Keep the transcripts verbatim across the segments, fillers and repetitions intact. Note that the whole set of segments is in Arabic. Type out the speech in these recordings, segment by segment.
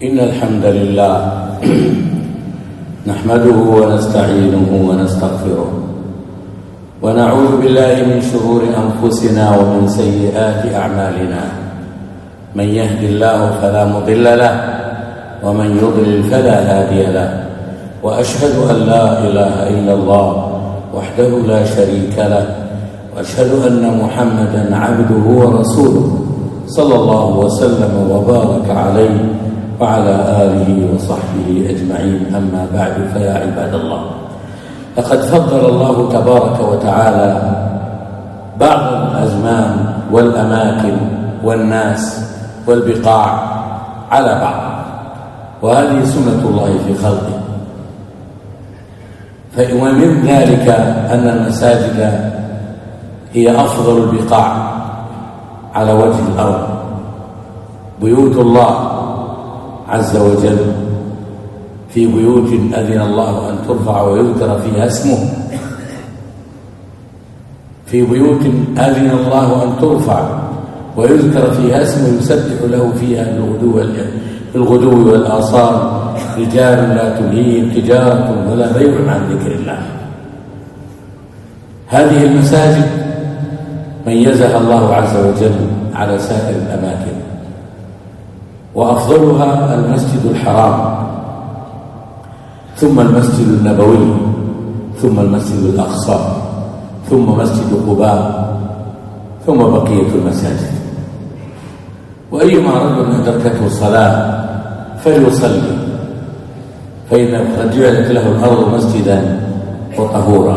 إن الحمد لله نحمده ونستعينه ونستغفره ونعوذ بالله من شرور أنفسنا ومن سيئات أعمالنا. من يهد الله فلا مضل له ومن يضلل فلا هادي له، وأشهد أن لا إله إلا الله وحده لا شريك له، وأشهد أن محمدا عبده ورسوله صلى الله وسلم وبارك عليه وعلى آله وصحبه أجمعين. أما بعد، فيا عباد الله، لقد فضل الله تبارك وتعالى بعض الأزمان والأماكن والناس والبقاع على بعض، وهذه سنة الله في خلقه. ومن ذلك أن المساجد هي أفضل البقاع على وجه الأرض، بيوت الله عز وجل، في بيوت أذن الله أن ترفع ويذكر فيها اسمه، في بيوت أذن الله أن ترفع ويذكر فيها اسمه يسبح له فيها بالغدو والآصال رجال لا تلهيهم تجارة ولا بيع عن ذكر الله. هذه المساجد ميزها الله عز وجل على سائر الأماكن، وأفضلها المسجد الحرام، ثم المسجد النبوي، ثم المسجد الأقصى، ثم مسجد قباء، ثم بقية المساجد. وأيما رجل أدركته الصلاة فليصلي، فإن قد جعلت له الأرض مسجدا وطهورا.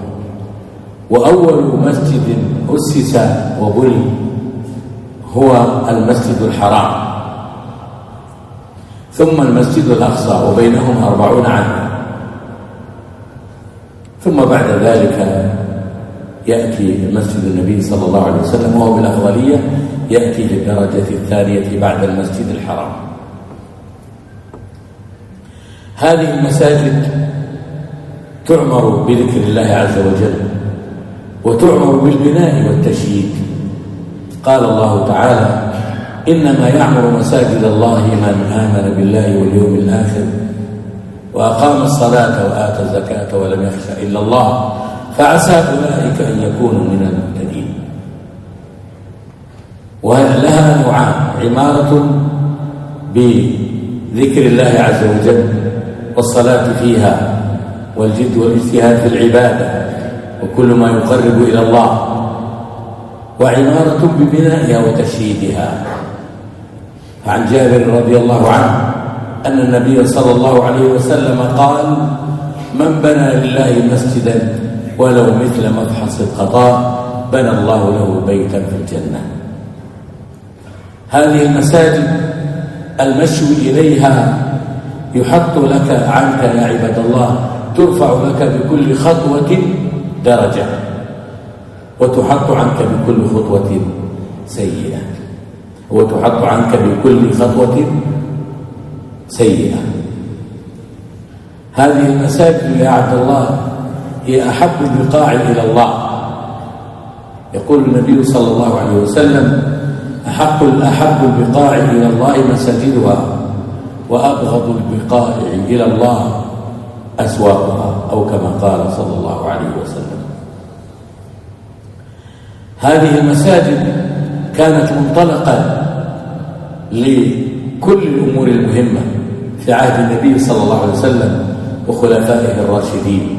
وأول مسجد أسس وبني هو المسجد الحرام، ثم المسجد الأقصى، وبينهم أربعون عاما، ثم بعد ذلك يأتي مسجد النبي صلى الله عليه وسلم، وهو بالأفضلية يأتي في الدرجة الثانية بعد المسجد الحرام. هذه المساجد تعمر بذكر الله عز وجل، وتعمر بالبناء والتشييد. قال الله تعالى: إنما يعمر مساجد الله من آمن بالله واليوم الآخر وأقام الصلاة وآتى الزكاة ولم يخش إلا الله فعسى أولئك أن يكونوا من المهتدين. ولها نوعان: عمارة بذكر الله عز وجل والصلاة فيها والجد والاجتهاد في العبادة وكل ما يقرب إلى الله، وعمارة ببنائها وتشييدها. عن جابر رضي الله عنه أن النبي صلى الله عليه وسلم قال: من بنى لله مسجدا ولو مثل مفحص القطاء بنى الله له بيتا في الجنة. هذه المساجد المشي إليها يحط لك عنك يا عباد الله، ترفع لك بكل خطوة درجة، وتحط عنك بكل خطوة سيئة، وتحط عنك بكل خطوة سيئة. هذه المساجد يا عبد الله هي أحب البقاع إلى الله. يقول النبي صلى الله عليه وسلم: أحب الأحب البقاع إلى الله مساجدها، وأبغض البقاع إلى الله أسواقها، أو كما قال صلى الله عليه وسلم. هذه المساجد كانت منطلقا لكل الأمور المهمة في عهد النبي صلى الله عليه وسلم وخلفائه الراشدين،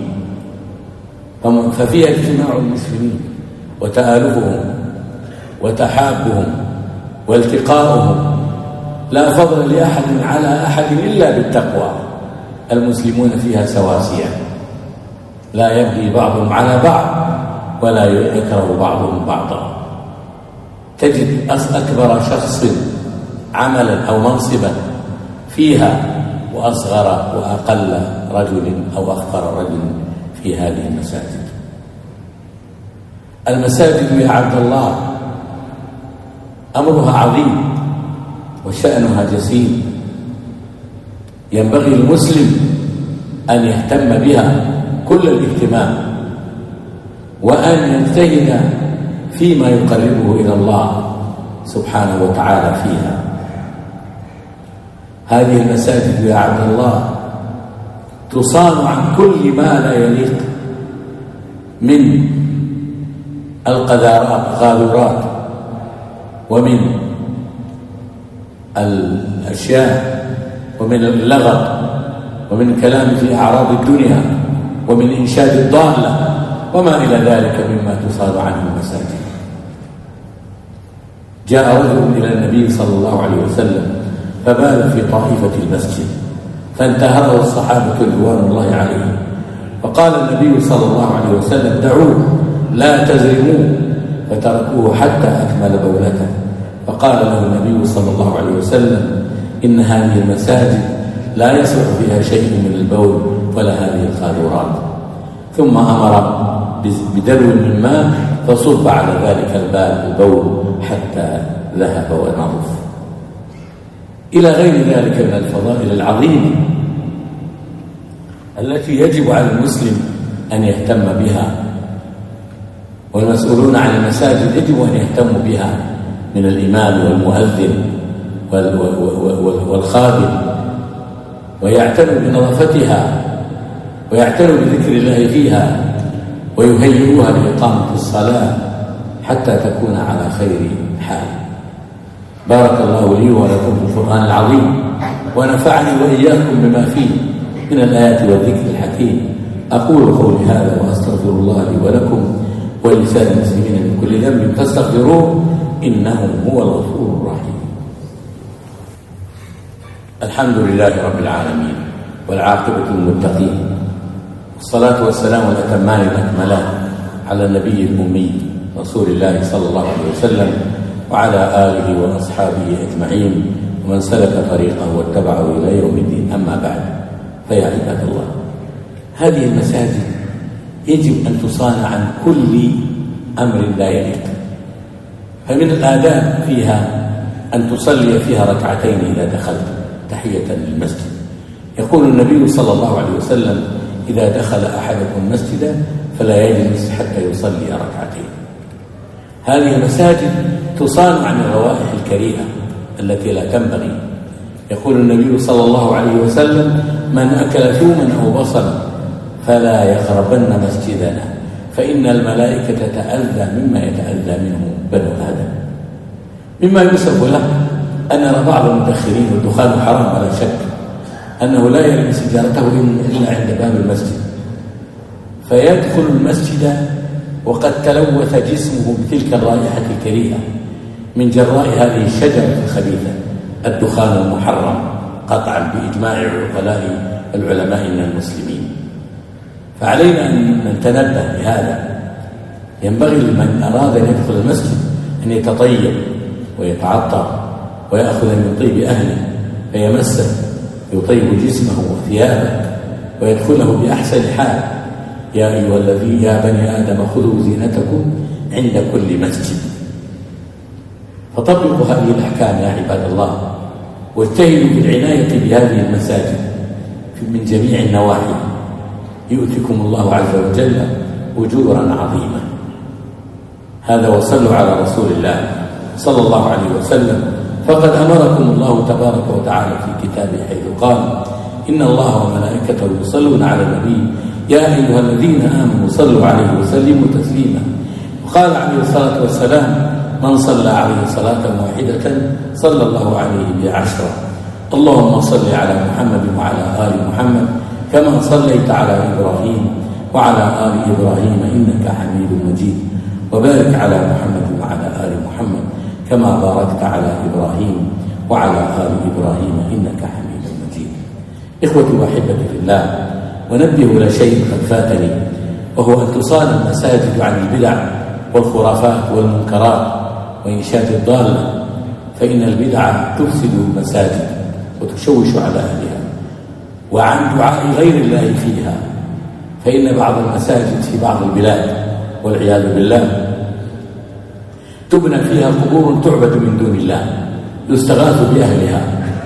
ففيها اجتماع المسلمين وتآلفهم وتحابهم والتقاؤهم. لا فضل لأحد على أحد إلا بالتقوى. المسلمون فيها سواسية، لا يبغي بعضهم على بعض ولا يكره بعضهم بعضا. تجد أكبر شخص عملا أو منصبا فيها وأصغر وأقل رجل أو أفقر رجل في هذه المساجد. المساجد يا عبد الله أمرها عظيم وشأنها جسيم. ينبغي المسلم أن يهتم بها كل الاهتمام، وأن يجتهد فيما يقربه إلى الله سبحانه وتعالى فيها. هذه المساجد يا عبد الله تصان عن كل ما لا يليق من القاذورات ومن الأشياء ومن اللغط ومن الكلام في أعراض الدنيا ومن إنشاد الضالة وما إلى ذلك مما تصاد عنه المساجد. جاء رجل إلى النبي صلى الله عليه وسلم فبال في طائفة المسجد فانتهره الصحابة رضوان الله عليهم، فقال النبي صلى الله عليه وسلم دعوه لا تزرموه، فتركوه حتى أكمل بولته. فقال له النبي صلى الله عليه وسلم إن هذه المساجد لا يصلح فيها شيء من البول ولا هذه القاذورات، ثم أمر بدلو من ماء فصب على ذلك البال البول حتى ذهب ونظف، إلى غير ذلك من الفضائل العظيمة التي يجب على المسلم أن يهتم بها، والمسؤولون عن المساجد يجب أن يهتموا بها من الإمام والمؤذن والخادم، ويعتنوا بنظافتها ويعتنوا بذكر الله فيها ويهيئوها لإقامة الصلاة حتى تكون على خير حال. بارك الله لي ولكم في القرآن العظيم ونفعني وإياكم بما فيه من الآيات والذكر الحكيم. أقول قولي هذا وأستغفر الله لي ولكم ولسائر المسلمين من كل ذنب فاستغفروه إنه هو الغفور الرحيم. الحمد لله رب العالمين والعاقبة للمتقين، والصلاة والسلام الأتمان الأكملان على النبي الأمي رسول الله صلى الله عليه وسلم وعلى آله وأصحابه أجمعين ومن سلك طريقه واتبعه إلى يوم الدين. أما بعد، فيا عباد الله، هذه المساجد يجب أن تصان عن كل أمر لا يليق، فمن الآداب فيها أن تصلي فيها ركعتين إذا دخلت تحية للمسجد. يقول النبي صلى الله عليه وسلم إذا دخل أحدكم المسجد فلا يجلس حتى يصلي ركعتين. هذه المساجد تصان عن الروائح الكريهة التي لا تنبغي. يقول النبي صلى الله عليه وسلم من أكل ثوما أو بصلا فلا يقربن مسجدنا فإن الملائكة تتأذى مما يتأذى منه بنو آدم. مما يوصف له أن نرى بعض المدخنين والدخان حرام على شك أنه لا يرمي سيجارته إلا عند باب المسجد، فيدخل المسجد وقد تلوث جسمه بتلك الرائحة الكريهة من جراء هذه الشجرة الخبيثة الدخان المحرم قطعا بإجماع عقلاء العلماء من المسلمين. فعلينا أن نتنبه لهذا. ينبغي لمن أراد أن يدخل المسجد أن يتطيب ويتعطر ويأخذ من طيب أهله فيمسه يطيب جسمه وثيابه ويدخله بأحسن حال. يا أيها الذين يا بني آدم خذوا زينتكم عند كل مسجد. فطبقوا هذه الأحكام يا عباد الله، واجتهدوا بالعناية بهذه المساجد من جميع النواحي، يؤتكم الله عز وجل أجورا عظيمة. هذا وصلوا على رسول الله صلى الله عليه وسلم، فقد أمركم الله تبارك وتعالى في كتابه حيث قال إن الله وملائكته يصلون على النبي يا أيها الذين آمنوا صلوا عليه وسلموا تسليما. وقال عليه الصلاة والسلام من صلى عليه صلاة واحدة صلى الله عليه بها عشرا. اللهم صل على محمد وعلى آل محمد كما صليت على إبراهيم وعلى آل إبراهيم إنك حميد مجيد، وبارك على محمد وعلى آل محمد كما باركت على إبراهيم وعلى آل إبراهيم إنك حميد مجيد. إخوتي وأحبتي في الله، ونبه إلى شيء قد فاتني، وهو أن تصان المساجد عن البدع والخرافات والمنكرات وإنشاد الضالة، فإن البدع تفسد المساجد وتشوش على أهلها، وعن دعاء غير الله فيها. فإن بعض المساجد في بعض البلاد والعياذ بالله تبنى فيها قبور تعبد من دون الله، يستغاث بأهلها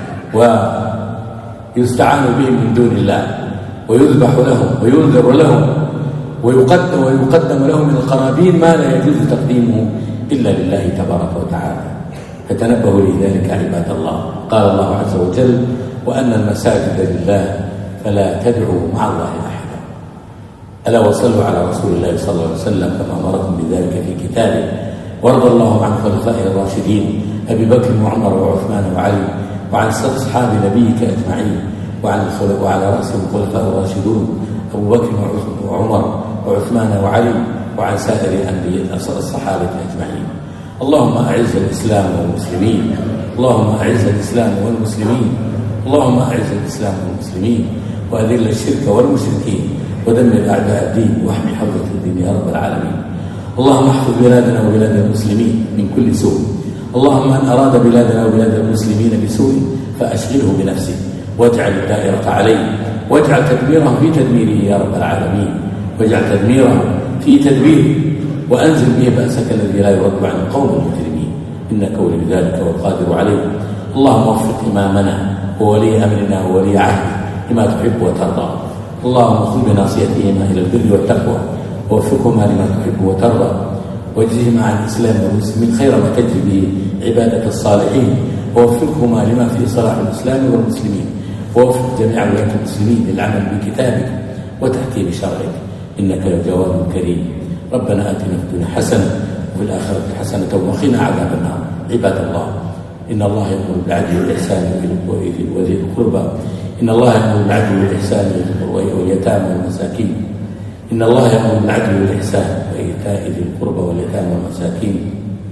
ويستعان بهم من دون الله، ويذبح لهم وينذر لهم ويقدم, ويقدم لهم من القرابين ما لا يجوز تقديمه إلا لله تبارك وتعالى. فتنبهوا لذلك عباد الله. قال الله عز وجل وأن المساجد لله فلا تدعوا مع الله أحدا. ألا وصلوا على رسول الله صلى الله عليه وسلم كما أمركم بذلك في كتابه. وارض اللهم عن خلفائه الراشدين أبي بكر وعمر وعثمان وعلي وعن أصحاب نبيك أجمعين وعن وعلى رأسهم الخلفاء الراشدون أبو بكر وعمر وعثمان وعلي وعن سائر أنبياء الصحابة أجمعين. اللهم أعز الإسلام والمسلمين اللهم أعز الإسلام والمسلمين اللهم أعز الإسلام والمسلمين وأذل الشرك والمشركين ودمر أعداء الدين واحمي حوزة الدين يا رب العالمين. اللهم احفظ بلادنا وبلاد المسلمين من كل سوء. اللهم من أراد بلادنا وبلاد المسلمين بسوء فأشغله بنفسه واجعل الدائرة عليه واجعل تدميرهم في تدميره يا رب العالمين واجعل تدميرهم في تدبيره وأنزل به بأسك الذي لا يرد عن القوم المجرمين إنك ولي ذلك والقادر عليه. اللهم وفق إمامنا وولي أمرنا وولي عهده لما تحب وترضى. اللهم خذ بناصيتهما إلى البر والتقوى ووفقهما لما تحب وترضى واجزهما عن الإسلام والمسلمين خير ما تجزي به عبادة الصالحين ووفقهما لما فيه صلاح الإسلام والمسلمين ووفق جميع ولاة المسلمين للعمل بكتابك وتحكيم شرعك إنك لجواد كريم. ربنا آتنا في الدنيا حسنة وفي الآخرة حسنة وقنا عذاب النار. عباد الله إن الله يأمر بالعدل والإحسان وذي القربى إن الله يأمر بالعدل والإحسان واليتامى والمساكين إن الله يأمر بالعدل والإحسان وإيتاء ذي القربى واليتامى والمساكين.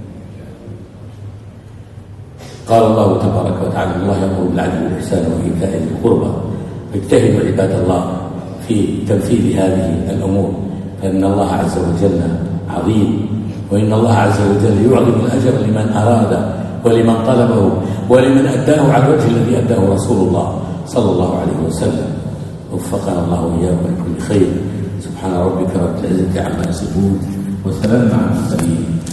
قال الله تبارك وتعالى الله يأمر بالعدل والإحسان وإيتاء ذي القربى. فاجتهدوا عباد الله في تنفيذ هذه الأمور فإن الله عز وجل عظيم وإن الله عز وجل يعظم الأجر لمن أراد ولمن طلبه ولمن أداه على الوجه الذي أداه رسول الله صلى الله عليه وسلم. وفقنا الله وإياكم لكل خير. سبحان ربك رب العزة عما يصفون وسلام على المرسلين.